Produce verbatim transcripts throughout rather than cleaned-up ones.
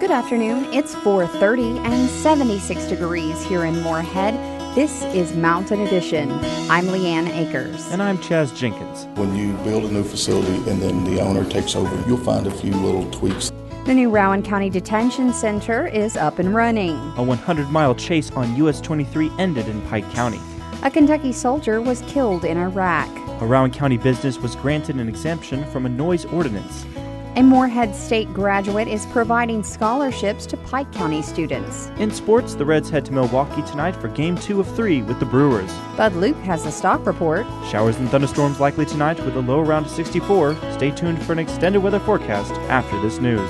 Good afternoon. It's four thirty and seventy-six degrees here in Moorhead. This is Mountain Edition. I'm Leanne Akers. And I'm Chaz Jenkins. When you build a new facility and then the owner takes over, you'll find a few little tweaks. The new Rowan County Detention Center is up and running. A one hundred mile chase on U S twenty-three ended in Pike County. A Kentucky soldier was killed in Iraq. A Rowan County business was granted an exemption from a noise ordinance. A Moorhead State graduate is providing scholarships to Pike County students. In sports, the Reds head to Milwaukee tonight for Game two of three with the Brewers. Bud Luke has a stock report. Showers and thunderstorms likely tonight with a low around sixty-four. Stay tuned for an extended weather forecast after this news.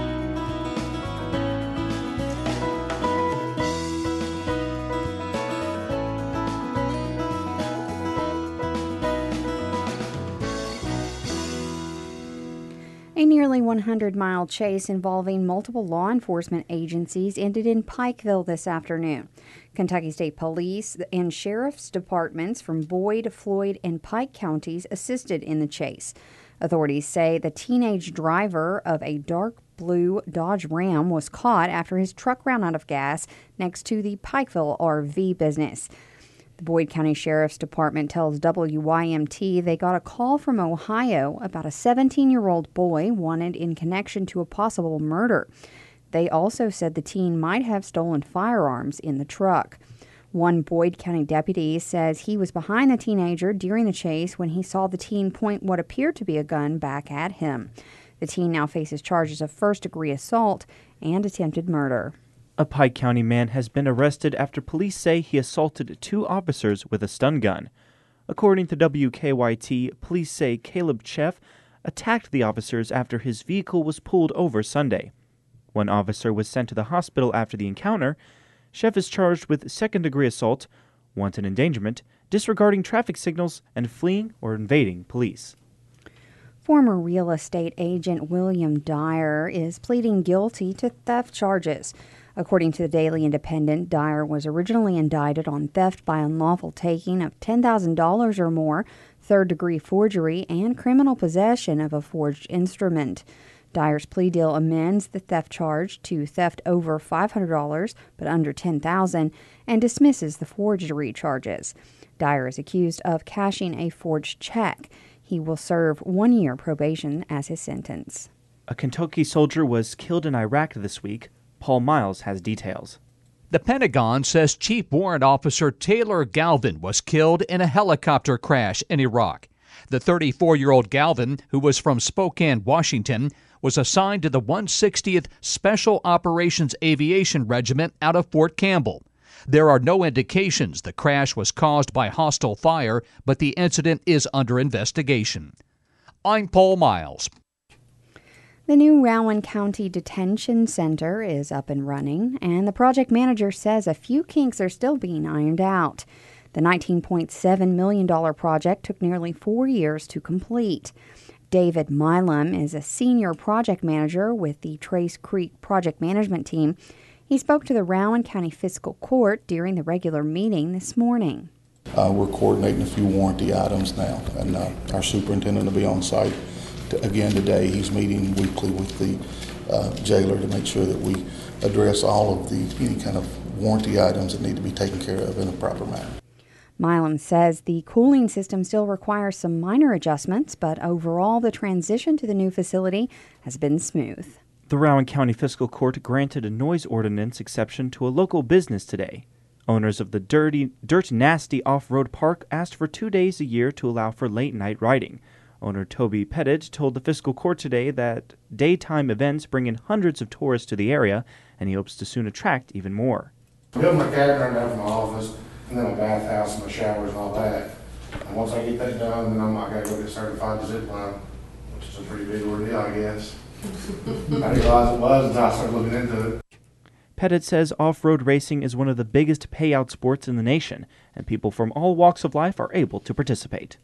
A nearly one hundred mile chase involving multiple law enforcement agencies ended in Pikeville this afternoon. Kentucky State Police and Sheriff's Departments from Boyd, Floyd, and Pike counties assisted in the chase. Authorities say the teenage driver of a dark blue Dodge Ram was caught after his truck ran out of gas next to the Pikeville R V business. The Boyd County Sheriff's Department tells W Y M T they got a call from Ohio about a seventeen-year-old boy wanted in connection to a possible murder. They also said the teen might have stolen firearms in the truck. One Boyd County deputy says he was behind the teenager during the chase when he saw the teen point what appeared to be a gun back at him. The teen now faces charges of first-degree assault and attempted murder. A Pike County man has been arrested after police say he assaulted two officers with a stun gun. According to W K Y T, police say Caleb Cheff attacked the officers after his vehicle was pulled over Sunday. One officer was sent to the hospital after the encounter. Cheff is charged with second-degree assault, wanton endangerment, disregarding traffic signals, and fleeing or invading police. Former real estate agent William Dyer is pleading guilty to theft charges. According to the Daily Independent, Dyer was originally indicted on theft by unlawful taking of ten thousand dollars or more, third-degree forgery, and criminal possession of a forged instrument. Dyer's plea deal amends the theft charge to theft over five hundred dollars but under ten thousand dollars and dismisses the forgery charges. Dyer is accused of cashing a forged check. He will serve one year probation as his sentence. A Kentucky soldier was killed in Iraq this week. Paul Miles has details. The Pentagon says Chief Warrant Officer Taylor Galvin was killed in a helicopter crash in Iraq. The thirty-four-year-old Galvin, who was from Spokane, Washington, was assigned to the one hundred sixtieth Special Operations Aviation Regiment out of Fort Campbell. There are no indications the crash was caused by hostile fire, but the incident is under investigation. I'm Paul Miles. The new Rowan County Detention Center is up and running, and the project manager says a few kinks are still being ironed out. The nineteen point seven million dollars project took nearly four years to complete. David Milam is a senior project manager with the Trace Creek Project Management Team. He spoke to the Rowan County Fiscal Court during the regular meeting this morning. Uh, we're coordinating a few warranty items now, and uh, our superintendent will be on site to, again today. He's meeting weekly with the uh, jailer to make sure that we address all of the any kind of warranty items that need to be taken care of in a proper manner. Milam says the cooling system still requires some minor adjustments, but overall the transition to the new facility has been smooth. The Rowan County Fiscal Court granted a noise ordinance exception to a local business today. Owners of the dirty, Dirt Nasty Off-Road Park asked for two days a year to allow for late-night riding. Owner Toby Pettit told the Fiscal Court today that daytime events bring in hundreds of tourists to the area, and he hopes to soon attract even more. I built my cabin right now for my office, and then my bathhouse and my showers and all that. And once I get that done, then I'm not going to go get certified to zip line, which is a pretty big ordeal, I guess. I didn't realize it was until I started looking into it. Pettit says off-road racing is one of the biggest payout sports in the nation, and people from all walks of life are able to participate.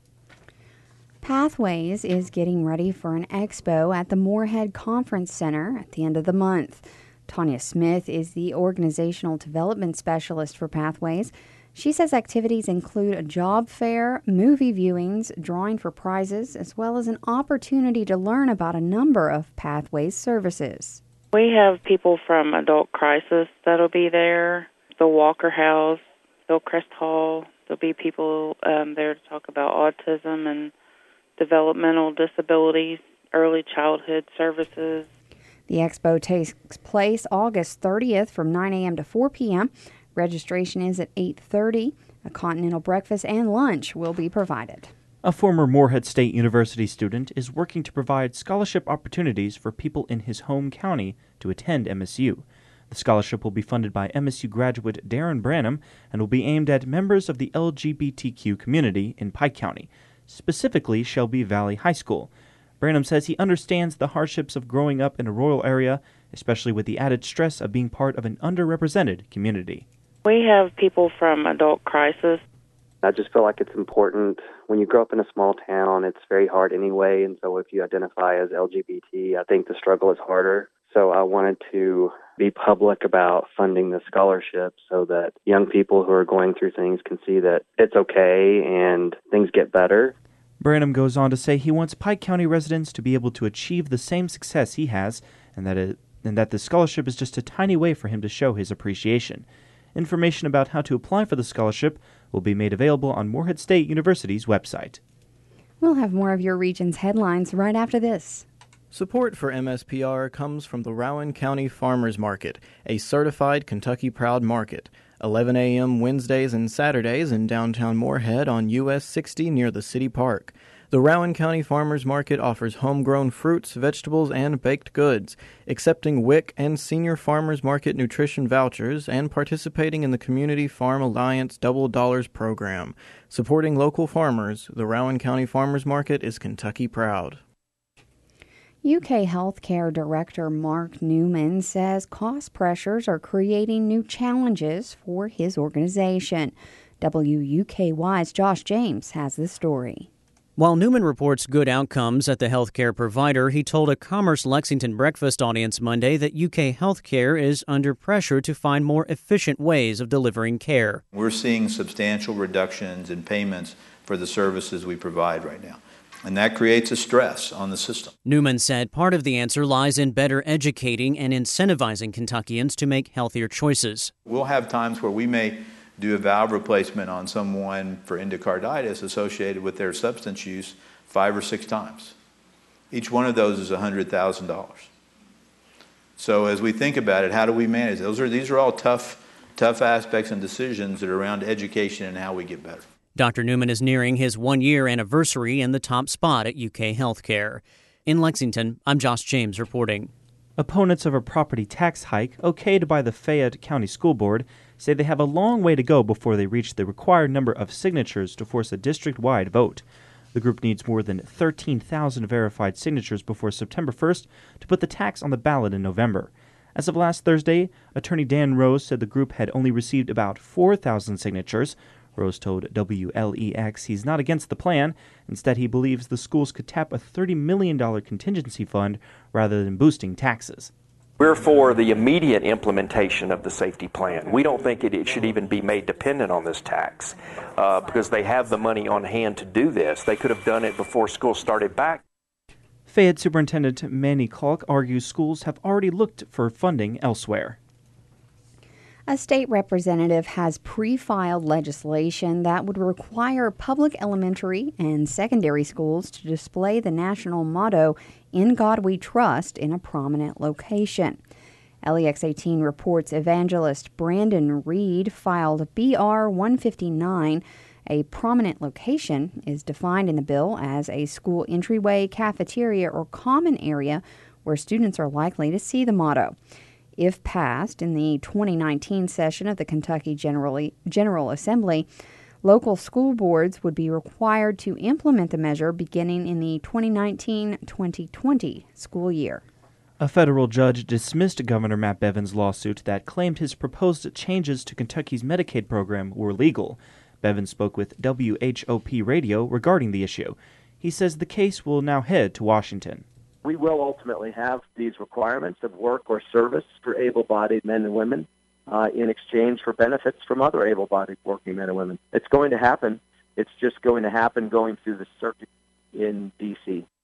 Pathways is getting ready for an expo at the Moorhead Conference Center at the end of the month. Tanya Smith is the organizational development specialist for Pathways. She says activities include a job fair, movie viewings, drawing for prizes, as well as an opportunity to learn about a number of Pathways services. We have people from Adult Crisis that'll be there, the Walker House, Hillcrest Hall. There'll be people um, there to talk about autism and developmental disabilities, early childhood services. The expo takes place August thirtieth from nine a.m. to four p.m. Registration is at eight thirty. A continental breakfast and lunch will be provided. A former Morehead State University student is working to provide scholarship opportunities for people in his home county to attend M S U. The scholarship will be funded by M S U graduate Darren Branham and will be aimed at members of the L G B T Q community in Pike County, specifically Shelby Valley High School. Branham says he understands the hardships of growing up in a rural area, especially with the added stress of being part of an underrepresented community. We have people from Adult Crisis. I just feel like it's important. When you grow up in a small town, it's very hard anyway, and so if you identify as L G B T, I think the struggle is harder. So I wanted to be public about funding the scholarship so that young people who are going through things can see that it's okay and things get better. Branham goes on to say he wants Pike County residents to be able to achieve the same success he has, and that it, and that the scholarship is just a tiny way for him to show his appreciation. Information about how to apply for the scholarship will be made available on Morehead State University's website. We'll have more of your region's headlines right after this. Support for M S P R comes from the Rowan County Farmers Market, a certified Kentucky Proud market. eleven a.m. Wednesdays and Saturdays in downtown Morehead on U S sixty near the city park. The Rowan County Farmers Market offers homegrown fruits, vegetables, and baked goods, accepting W I C and Senior Farmers Market nutrition vouchers, and participating in the Community Farm Alliance Double Dollars program. Supporting local farmers, the Rowan County Farmers Market is Kentucky Proud. U K Healthcare Director Mark Newman says cost pressures are creating new challenges for his organization. W U K Y's Josh James has the story. While Newman reports good outcomes at the healthcare provider, he told a Commerce Lexington breakfast audience Monday that U K Healthcare is under pressure to find more efficient ways of delivering care. We're seeing substantial reductions in payments for the services we provide right now, and that creates a stress on the system. Newman said part of the answer lies in better educating and incentivizing Kentuckians to make healthier choices. We'll have times where we may do a valve replacement on someone for endocarditis associated with their substance use five or six times. Each one of those is one hundred thousand dollars. So as we think about it, how do we manage? Those are these are all tough, tough aspects and decisions that are around education and how we get better. Doctor Newman is nearing his one-year anniversary in the top spot at U K Healthcare. In Lexington, I'm Josh James reporting. Opponents of a property tax hike, okayed by the Fayette County School Board, say they have a long way to go before they reach the required number of signatures to force a district-wide vote. The group needs more than thirteen thousand verified signatures before September first to put the tax on the ballot in November. As of last Thursday, Attorney Dan Rose said the group had only received about four thousand signatures. Rose told W L E X he's not against the plan. Instead, he believes the schools could tap a thirty million dollars contingency fund rather than boosting taxes. We're for the immediate implementation of the safety plan. We don't think it, it should even be made dependent on this tax uh, because they have the money on hand to do this. They could have done it before school started back. Fayette Superintendent Manny Kalk argues schools have already looked for funding elsewhere. A state representative has pre-filed legislation that would require public elementary and secondary schools to display the national motto, "In God We Trust," in a prominent location. L E X eighteen reports evangelist Brandon Reed filed B R one fifty-nine. A prominent location is defined in the bill as a school entryway, cafeteria, or common area where students are likely to see the motto. If passed in the twenty nineteen session of the Kentucky General, General Assembly, local school boards would be required to implement the measure beginning in the twenty nineteen twenty twenty school year. A federal judge dismissed Governor Matt Bevin's lawsuit that claimed his proposed changes to Kentucky's Medicaid program were legal. Bevin spoke with W H O P Radio regarding the issue. He says the case will now head to Washington. We will ultimately have these requirements of work or service for able-bodied men and women uh, in exchange for benefits from other able-bodied working men and women. It's going to happen. It's just going to happen going through the circuit in D C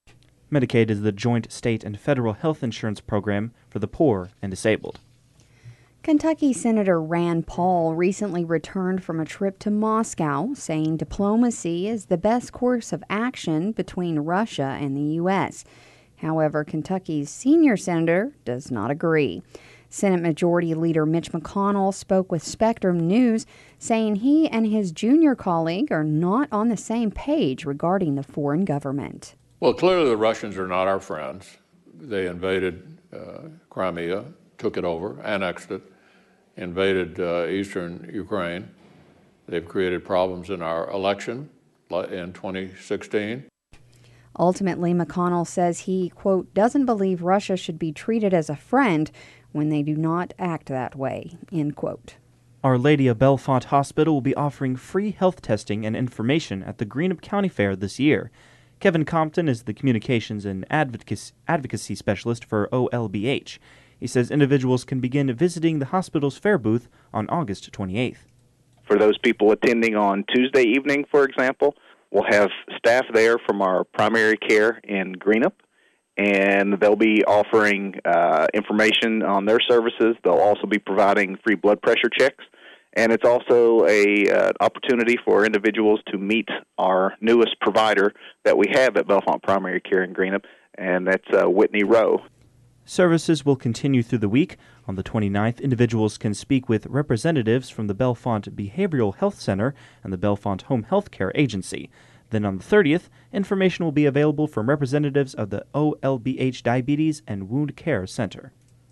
Medicaid is the joint state and federal health insurance program for the poor and disabled. Kentucky Senator Rand Paul recently returned from a trip to Moscow, saying diplomacy is the best course of action between Russia and the U S. However, Kentucky's senior senator does not agree. Senate Majority Leader Mitch McConnell spoke with Spectrum News, saying he and his junior colleague are not on the same page regarding the foreign government. Well, clearly the Russians are not our friends. They invaded uh, Crimea, took it over, annexed it, invaded uh, eastern Ukraine. They've created problems in our election in twenty sixteen. Ultimately, McConnell says he, quote, doesn't believe Russia should be treated as a friend when they do not act that way, end quote. Our Lady of Bellefonte Hospital will be offering free health testing and information at the Greenup County Fair this year. Kevin Compton is the Communications and Advocacy, Advocacy Specialist for O L B H. He says individuals can begin visiting the hospital's fair booth on August twenty-eighth. For those people attending on Tuesday evening, for example, we'll have staff there from our primary care in Greenup, and they'll be offering uh, information on their services. They'll also be providing free blood pressure checks, and it's also a uh, opportunity for individuals to meet our newest provider that we have at Bellefonte Primary Care in Greenup, and that's uh, Whitney Rowe. Services will continue through the week. On the twenty-ninth, individuals can speak with representatives from the Bellefonte Behavioral Health Center and the Bellefonte Home Health Care Agency. Then on the thirtieth, information will be available from representatives of the O L B H Diabetes and Wound Care Center.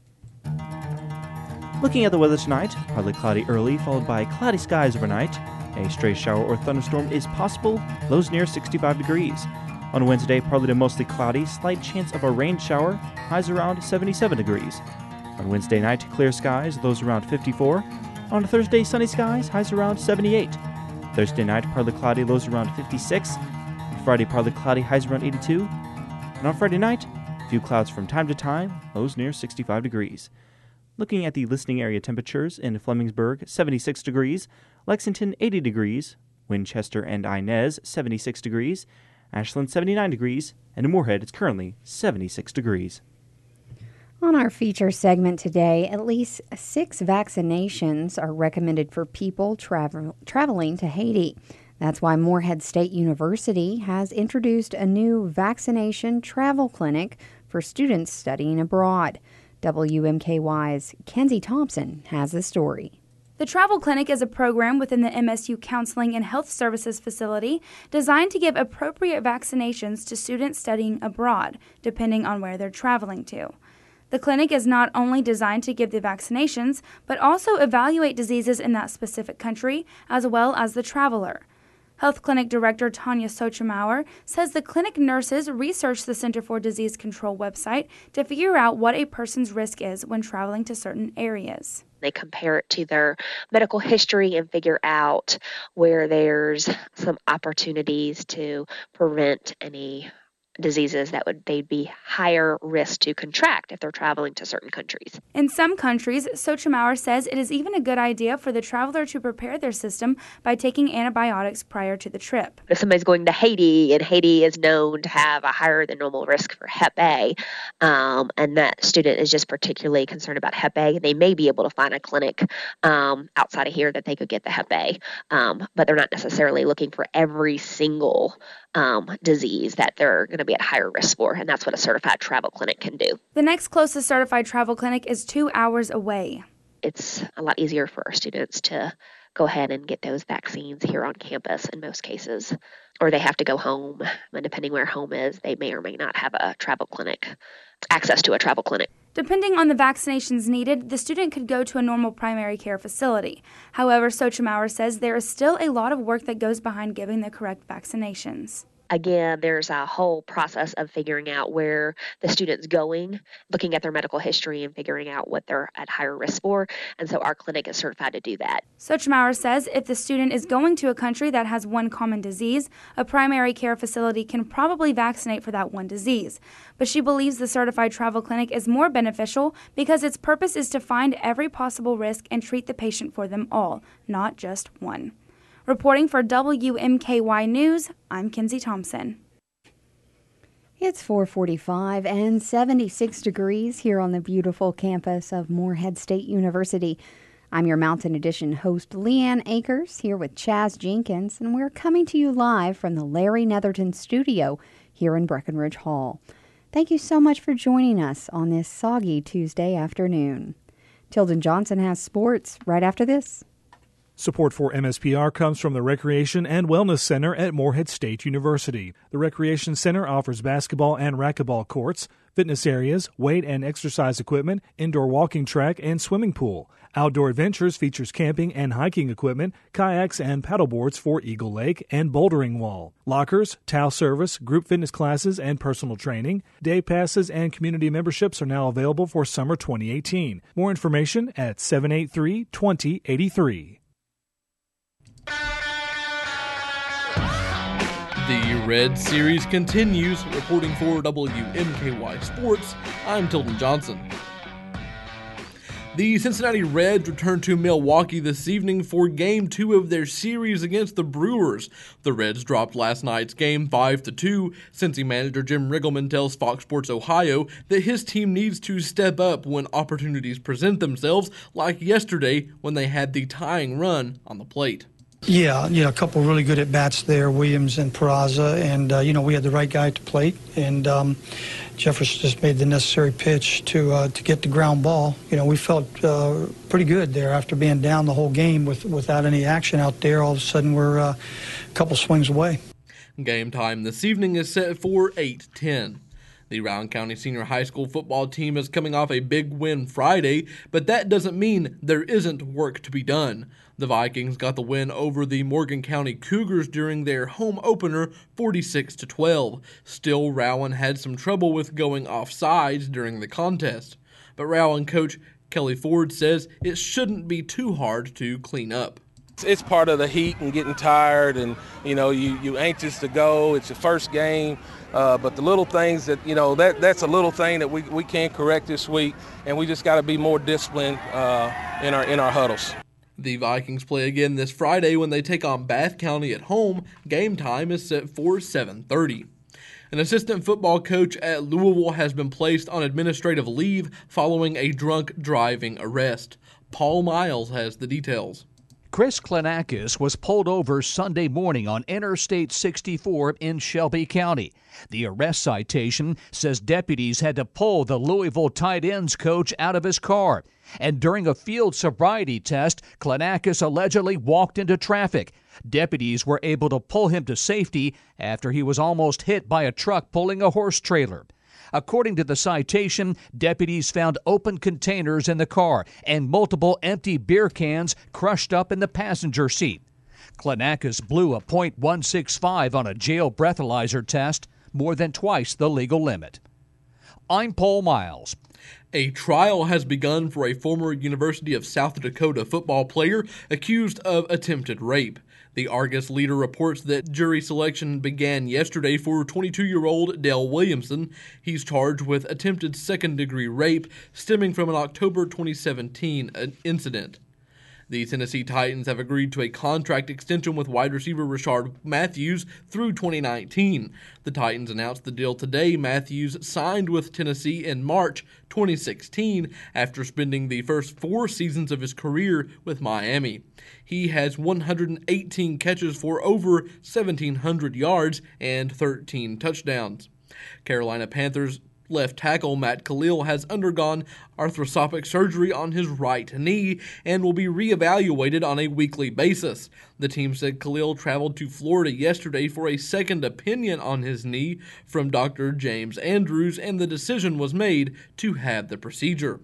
Looking at the weather tonight, partly cloudy early, followed by cloudy skies overnight. A stray shower or thunderstorm is possible, lows near sixty-five degrees. On Wednesday, partly to mostly cloudy, slight chance of a rain shower, highs around seventy-seven degrees. On Wednesday night, clear skies, lows around fifty-four. On Thursday, sunny skies, highs around seventy-eight. Thursday night, partly cloudy, lows around fifty-six. On Friday, partly cloudy, highs around eighty-two. And on Friday night, a few clouds from time to time, lows near sixty-five degrees. Looking at the listening area temperatures, in Flemingsburg, seventy-six degrees, Lexington, eighty degrees, Winchester and Inez, seventy-six degrees, Ashland, seventy-nine degrees, and in Moorhead, it's currently seventy-six degrees. On our feature segment today, at least six vaccinations are recommended for people travel, traveling to Haiti. That's why Moorhead State University has introduced a new vaccination travel clinic for students studying abroad. W M K Y's Kenzie Thompson has the story. The Travel Clinic is a program within the M S U Counseling and Health Services facility designed to give appropriate vaccinations to students studying abroad, depending on where they're traveling to. The clinic is not only designed to give the vaccinations, but also evaluate diseases in that specific country, as well as the traveler. Health Clinic Director Tanya Sochemauer says the clinic nurses research the Center for Disease Control website to figure out what a person's risk is when traveling to certain areas. They compare it to their medical history and figure out where there's some opportunities to prevent any diseases that would they'd be higher risk to contract if they're traveling to certain countries. In some countries, Sochemauer says it is even a good idea for the traveler to prepare their system by taking antibiotics prior to the trip. If somebody's going to Haiti, and Haiti is known to have a higher than normal risk for Hep A, um, and that student is just particularly concerned about Hep A, they may be able to find a clinic um, outside of here that they could get the Hep A, um, but they're not necessarily looking for every single um, disease that they're going to be at higher risk for, and that's what a certified travel clinic can do. The next closest certified travel clinic is two hours away. It's a lot easier for our students to go ahead and get those vaccines here on campus in most cases, or they have to go home, and depending where home is, they may or may not have a travel clinic, access to a travel clinic. Depending on the vaccinations needed, the student could go to a normal primary care facility. However, Sochemauer says there is still a lot of work that goes behind giving the correct vaccinations. Again, there's a whole process of figuring out where the student's going, looking at their medical history and figuring out what they're at higher risk for. And so our clinic is certified to do that. Sochemauer says if the student is going to a country that has one common disease, a primary care facility can probably vaccinate for that one disease. But she believes the certified travel clinic is more beneficial because its purpose is to find every possible risk and treat the patient for them all, not just one. Reporting for W M K Y News, I'm Kenzie Thompson. It's four forty-five and seventy-six degrees here on the beautiful campus of Morehead State University. I'm your Mountain Edition host, Leanne Akers, here with Chaz Jenkins, and we're coming to you live from the Larry Netherton studio here in Breckenridge Hall. Thank you so much for joining us on this soggy Tuesday afternoon. Tilden Johnson has sports right after this. Support for M S P R comes from the Recreation and Wellness Center at Morehead State University. The Recreation Center offers basketball and racquetball courts, fitness areas, weight and exercise equipment, indoor walking track, and swimming pool. Outdoor Adventures features camping and hiking equipment, kayaks and paddleboards for Eagle Lake and Bouldering Wall. Lockers, towel service, group fitness classes, and personal training. Day passes and community memberships are now available for summer twenty eighteen. More information at seven eight three, two zero eight three. The Red Series continues. Reporting for W M K Y Sports, I'm Tilden Johnson. The Cincinnati Reds return to Milwaukee this evening for Game two of their series against the Brewers. The Reds dropped last night's game five to two. Cincy manager Jim Riggleman tells Fox Sports Ohio that his team needs to step up when opportunities present themselves, like yesterday when they had the tying run on the plate. Yeah, yeah, a couple really good at-bats there, Williams and Peraza, and, uh, you know, we had the right guy at the plate, and um, Jefferson just made the necessary pitch to uh, to get the ground ball. You know, we felt uh, pretty good there after being down the whole game with, without any action out there. All of a sudden, we're uh, a couple swings away. Game time this evening is set for eight ten. The Rowan County Senior High School football team is coming off a big win Friday, but that doesn't mean there isn't work to be done. The Vikings got the win over the Morgan County Cougars during their home opener, forty-six to twelve. Still, Rowan had some trouble with going off sides during the contest. But Rowan coach Kelly Ford says it shouldn't be too hard to clean up. It's part of the heat and getting tired, and you know you you anxious to go. It's your first game, uh, but the little things that you know that that's a little thing that we we can't correct this week, and we just got to be more disciplined uh, in our in our huddles. The Vikings play again this Friday when they take on Bath County at home. Game time is set for seven thirty. An assistant football coach at Louisville has been placed on administrative leave following a drunk driving arrest. Paul Miles has the details. Chris Klenakis was pulled over Sunday morning on Interstate sixty-four in Shelby County. The arrest citation says deputies had to pull the Louisville tight ends coach out of his car. And during a field sobriety test, Klenakis allegedly walked into traffic. Deputies were able to pull him to safety after he was almost hit by a truck pulling a horse trailer. According to the citation, deputies found open containers in the car and multiple empty beer cans crushed up in the passenger seat. Klenakis blew a point one six five on a jail breathalyzer test, more than twice the legal limit. I'm Paul Miles. A trial has begun for a former University of South Dakota football player accused of attempted rape. The Argus Leader reports that jury selection began yesterday for twenty-two-year-old Dale Williamson. He's charged with attempted second-degree rape stemming from an October twenty seventeen incident. The Tennessee Titans have agreed to a contract extension with wide receiver Rashard Matthews through twenty nineteen. The Titans announced the deal today. Matthews signed with Tennessee in March twenty sixteen after spending the first four seasons of his career with Miami. He has one hundred eighteen catches for over seventeen hundred yards and thirteen touchdowns. Carolina Panthers left tackle Matt Khalil has undergone arthroscopic surgery on his right knee and will be reevaluated on a weekly basis. The team said Khalil traveled to Florida yesterday for a second opinion on his knee from Doctor James Andrews, and the decision was made to have the procedure.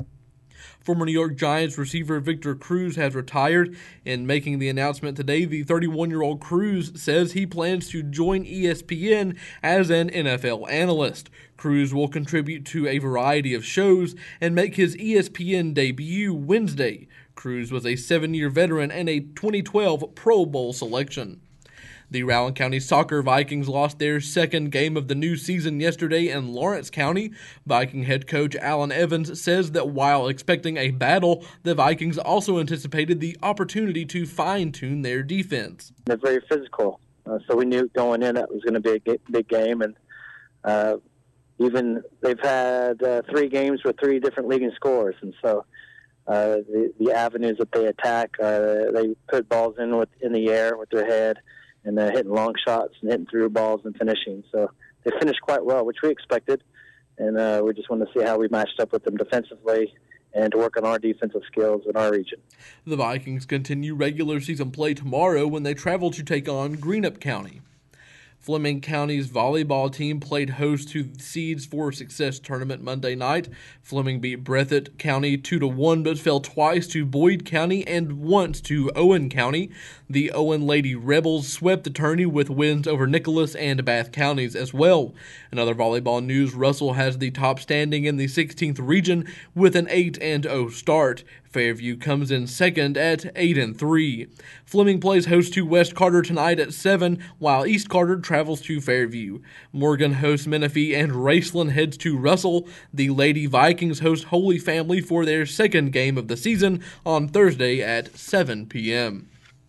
Former New York Giants receiver Victor Cruz has retired. In making the announcement today, the thirty-one-year-old Cruz says he plans to join E S P N as an N F L analyst. Cruz will contribute to a variety of shows and make his E S P N debut Wednesday. Cruz was a seven-year veteran and a twenty twelve Pro Bowl selection. The Rowan County Soccer Vikings lost their second game of the new season yesterday in Lawrence County. Viking head coach Alan Evans says that while expecting a battle, the Vikings also anticipated the opportunity to fine-tune their defense. They're very physical, uh, so we knew going in that was going to be a big game, and Uh, even they've had uh, three games with three different leading scorers, and so uh, the the avenues that they attack, uh, they put balls in with in the air with their head, and they're hitting long shots and hitting through balls and finishing. So they finished quite well, which we expected, and uh, we just wanted to see how we matched up with them defensively and to work on our defensive skills in our region. The Vikings continue regular season play tomorrow when they travel to take on Greenup County. Fleming County's volleyball team played host to the Seeds for Success tournament Monday night. Fleming beat Breathitt County two to one, but fell twice to Boyd County and once to Owen County. The Owen Lady Rebels swept the tourney with wins over Nicholas and Bath counties as well. In other volleyball news, Russell has the top standing in the sixteenth region with an eight and oh start. Fairview comes in second at eight and three. Fleming plays host to West Carter tonight at seven, while East Carter travels to Fairview. Morgan hosts Menifee and Raceland heads to Russell. The Lady Vikings host Holy Family for their second game of the season on Thursday at seven p.m.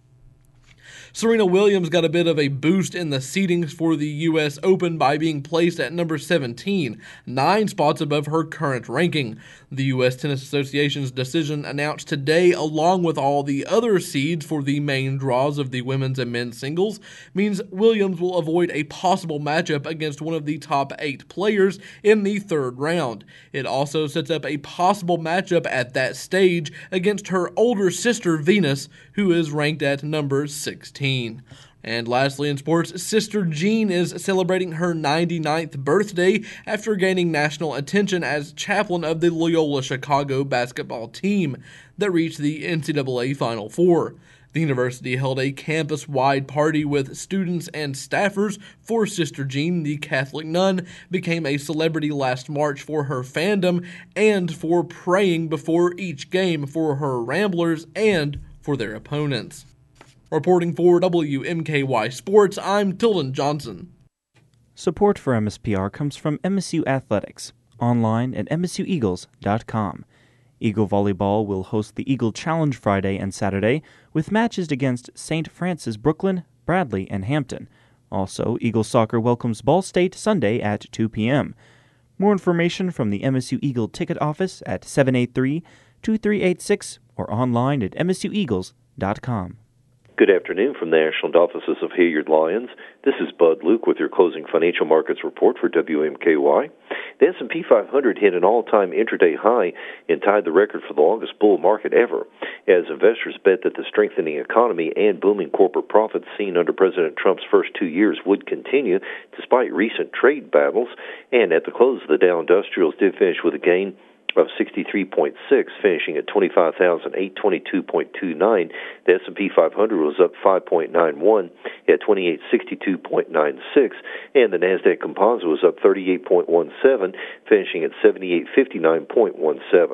Serena Williams got a bit of a boost in the seedings for the U S Open by being placed at number seventeen, nine spots above her current ranking. The U S Tennis Association's decision announced today, along with all the other seeds for the main draws of the women's and men's singles, means Williams will avoid a possible matchup against one of the top eight players in the third round. It also sets up a possible matchup at that stage against her older sister Venus, who is ranked at number sixteen. And lastly in sports, Sister Jean is celebrating her ninety-ninth birthday after gaining national attention as chaplain of the Loyola Chicago basketball team that reached the N C double A Final Four. The university held a campus-wide party with students and staffers for Sister Jean. The Catholic nun became a celebrity last March for her fandom and for praying before each game for her Ramblers and for their opponents. Reporting for W M K Y Sports, I'm Tilden Johnson. Support for M S P R comes from M S U Athletics, online at m s u eagles dot com. Eagle Volleyball will host the Eagle Challenge Friday and Saturday with matches against Saint Francis Brooklyn, Bradley, and Hampton. Also, Eagle Soccer welcomes Ball State Sunday at two p.m. More information from the M S U Eagle ticket office at seven eight three, two three eight six or online at m s u eagles dot com. Good afternoon from the National Offices of Hilliard Lyons. This is Bud Luke with your closing financial markets report for W M K Y. The S and P five hundred hit an all-time intraday high and tied the record for the longest bull market ever, as investors bet that the strengthening economy and booming corporate profits seen under President Trump's first two years would continue despite recent trade battles. And at the close, the Dow Industrials did finish with a gain of sixty-three point six, finishing at twenty-five thousand eight hundred twenty-two point two nine. The S and P five hundred was up five point nine one at twenty-eight sixty-two point nine six, and the Nasdaq Composite was up thirty-eight point one seven, finishing at seventy-eight fifty-nine point one seven.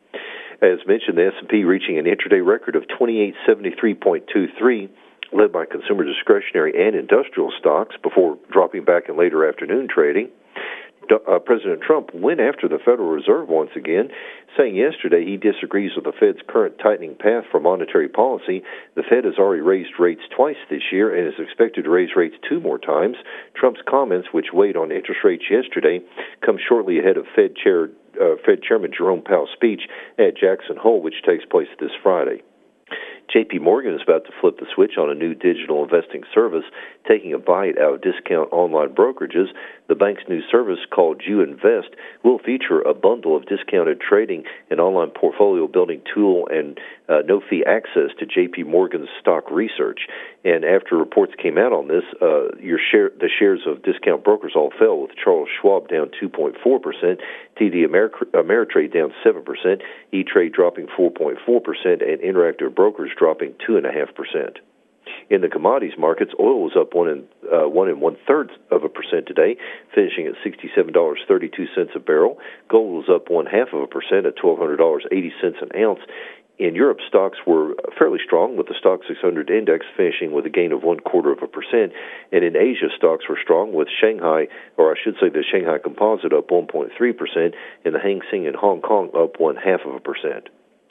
As mentioned, the S and P reaching an intraday record of twenty-eight seventy-three point two three, led by consumer discretionary and industrial stocks before dropping back in later afternoon trading. Uh, President Trump went after the Federal Reserve once again, saying yesterday he disagrees with the Fed's current tightening path for monetary policy. The Fed has already raised rates twice this year and is expected to raise rates two more times. Trump's comments, which weighed on interest rates yesterday, come shortly ahead of Fed Chair uh, Fed Chairman Jerome Powell's speech at Jackson Hole, which takes place this Friday. J P Morgan is about to flip the switch on a new digital investing service, taking a bite out of discount online brokerages. The bank's new service, called You Invest, will feature a bundle of discounted trading, an online portfolio building tool, and uh, no-fee access to J P Morgan's stock research. And after reports came out on this, uh, your share, the shares of discount brokers all fell, with Charles Schwab down two point four percent, T D Ameri- Ameritrade down seven percent, E-Trade dropping four point four percent, and Interactive Brokers dropping two point five percent. In the commodities markets, oil was up one and uh, one and one third of a percent today, finishing at sixty-seven dollars and thirty-two cents a barrel. Gold was up one half of a percent at twelve hundred dollars and eighty cents an ounce. In Europe, stocks were fairly strong, with the Stock six hundred index finishing with a gain of one quarter of a percent. And in Asia, stocks were strong, with Shanghai, or I should say the Shanghai Composite, up one point three percent, and the Hang Seng in Hong Kong up one half of a percent.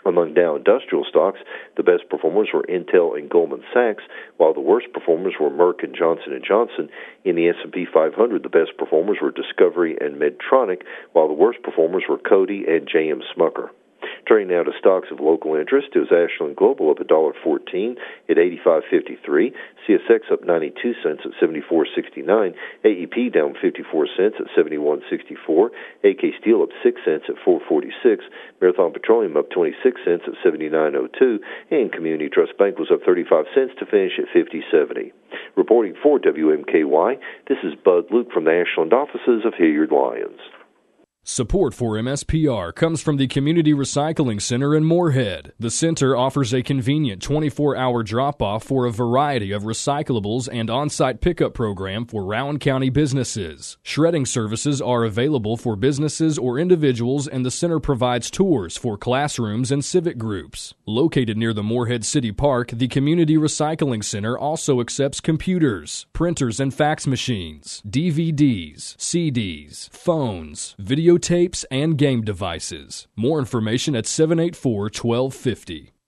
Among Dow Industrial stocks, the best performers were Intel and Goldman Sachs, while the worst performers were Merck and Johnson and Johnson. In the S and P five hundred, the best performers were Discovery and Medtronic, while the worst performers were Coty and J M Smucker. Turning now to stocks of local interest, it was Ashland Global up one dollar fourteen at eighty-five fifty-three, C S X up ninety-two cents at seventy-four sixty-nine, A E P down fifty-four cents at seventy-one sixty-four, A K Steel up six cents at four forty-six, Marathon Petroleum up twenty-six cents at seventy-nine oh two, and Community Trust Bank was up thirty-five cents to finish at fifty seventy. Reporting for W M K Y, this is Bud Luke from the Ashland offices of Hilliard Lyons. Support for M S P R comes from the Community Recycling Center in Moorhead. The center offers a convenient twenty-four hour drop-off for a variety of recyclables and on-site pickup program for Rowan County businesses. Shredding services are available for businesses or individuals, and the center provides tours for classrooms and civic groups. Located near the Moorhead City Park, the Community Recycling Center also accepts computers, printers and fax machines, D V Ds, C Ds, phones, video tapes, and game devices. More information at seven eight four, one two five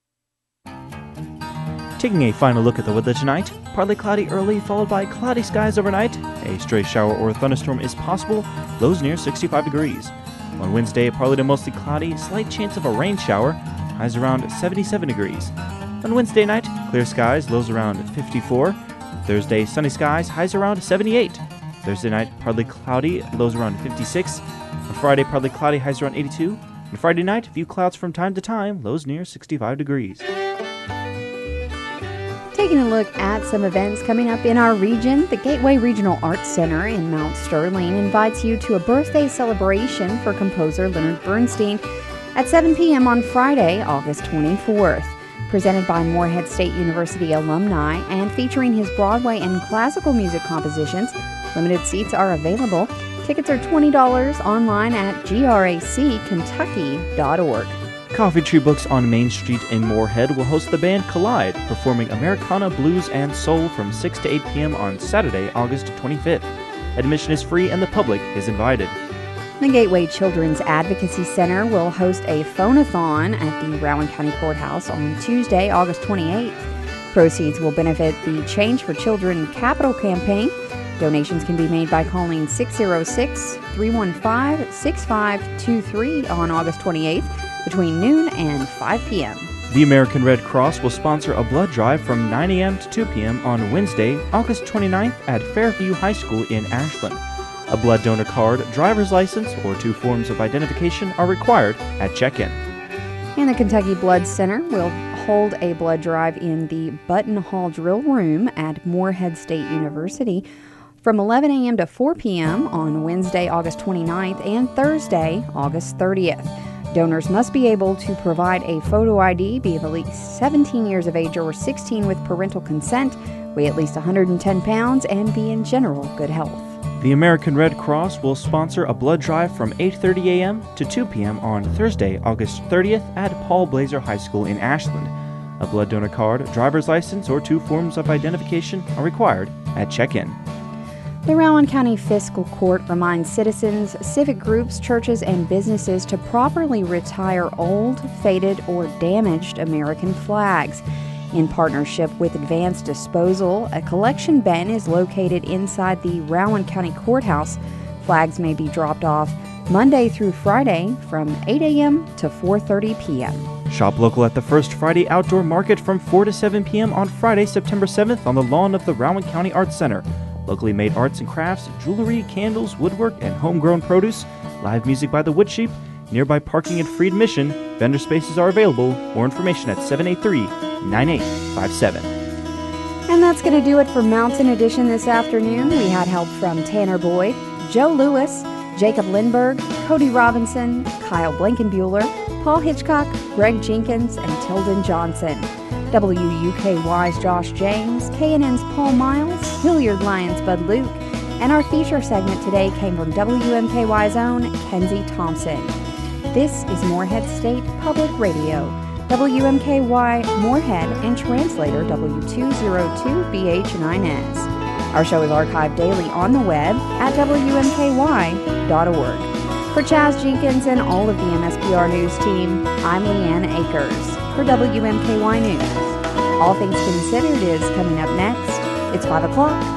zero. Taking a final look at the weather tonight, partly cloudy early, followed by cloudy skies overnight. A stray shower or thunderstorm is possible, lows near sixty-five degrees. On Wednesday, partly to mostly cloudy, slight chance of a rain shower, highs around seventy-seven degrees. On Wednesday night, clear skies, lows around fifty-four. Thursday, sunny skies, highs around seventy-eight. Thursday night, partly cloudy, lows around fifty-six. On Friday, partly cloudy, highs around eighty-two. On Friday night, a few clouds from time to time, lows near sixty-five degrees. Taking a look at some events coming up in our region, the Gateway Regional Arts Center in Mount Sterling invites you to a birthday celebration for composer Leonard Bernstein at seven p.m. on Friday, August twenty-fourth. Presented by Moorhead State University alumni and featuring his Broadway and classical music compositions, limited seats are available. Tickets are twenty dollars online at grac kentucky dot org. Coffee Tree Books on Main Street in Moorhead will host the band Collide, performing Americana, Blues, and Soul from six to eight p.m. on Saturday, August twenty-fifth. Admission is free and the public is invited. The Gateway Children's Advocacy Center will host a phone-a-thon at the Rowan County Courthouse on Tuesday, August twenty-eighth. Proceeds will benefit the Change for Children Capital Campaign. Donations can be made by calling six oh six, three one five, six five two three on August twenty-eighth between noon and five p.m. The American Red Cross will sponsor a blood drive from nine a.m. to two p.m. on Wednesday, August twenty-ninth at Fairview High School in Ashland. A blood donor card, driver's license, or two forms of identification are required at check-in. And the Kentucky Blood Center will hold a blood drive in the Button Hall Drill Room at Moorhead State University from eleven a.m. to four p.m. on Wednesday, August twenty-ninth and Thursday, August thirtieth. Donors must be able to provide a photo I D, be of at least seventeen years of age or sixteen with parental consent, weigh at least one hundred ten pounds, and be in general good health. The American Red Cross will sponsor a blood drive from eight thirty a.m. to two p.m. on Thursday, August thirtieth at Paul Blazer High School in Ashland. A blood donor card, driver's license, or two forms of identification are required at check-in. The Rowan County Fiscal Court reminds citizens, civic groups, churches, and businesses to properly retire old, faded, or damaged American flags. In partnership with Advanced Disposal, a collection bin is located inside the Rowan County Courthouse. Flags may be dropped off Monday through Friday from eight a.m. to four thirty p.m. Shop local at the First Friday Outdoor Market from four to seven p.m. on Friday, September seventh on the lawn of the Rowan County Arts Center. Locally made arts and crafts, jewelry, candles, woodwork, and homegrown produce, live music by the Woodcheap, nearby parking and free admission. Vendor spaces are available. More information at seven eight three, nine eight five seven. And that's going to do it for Mountain Edition this afternoon. We had help from Tanner Boyd, Joe Lewis, Jacob Lindberg, Cody Robinson, Kyle Blankenbuehler, Paul Hitchcock, Greg Jenkins, and Tilden Johnson. W U K Y's Josh James, K N N's Paul Miles, Hilliard Lyons Bud Luke, and our feature segment today came from W M K Y's own Kenzie Thompson. This is Moorhead State Public Radio, W M K Y Moorhead, and translator W two oh two B H nine S. Our show is archived daily on the web at W M K Y dot org. For Chaz Jenkins and all of the M S P R News team, I'm Leanne Akers for W M K Y News. All Things Considered is coming up next. It's five o'clock.